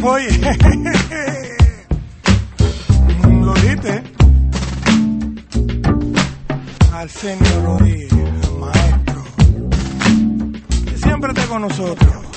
Oye, lo dijiste. Arsenio Rodríguez, maestro, que siempre está con nosotros.